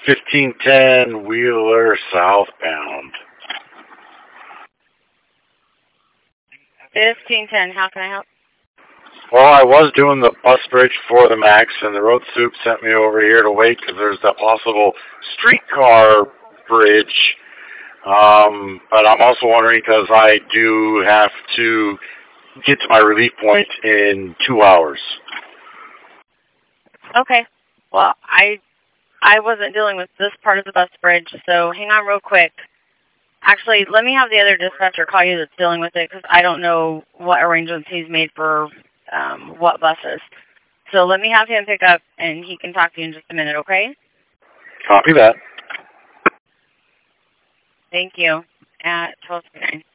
1510 Wheeler southbound. 1510, how can I help? Well, I was doing the bus bridge for the MAX, and the road soup sent me over here to wait because there's a possible streetcar bridge. But I'm also wondering because I do have to get to my relief point in 2 hours. Okay. Well, I wasn't dealing with this part of the bus bridge, so hang on real quick. Actually, let me have the other dispatcher call you that's dealing with it because I don't know what arrangements he's made for what buses. So let me have him pick up, and he can talk to you in just a minute, okay? Copy that. Thank you. At 12:59.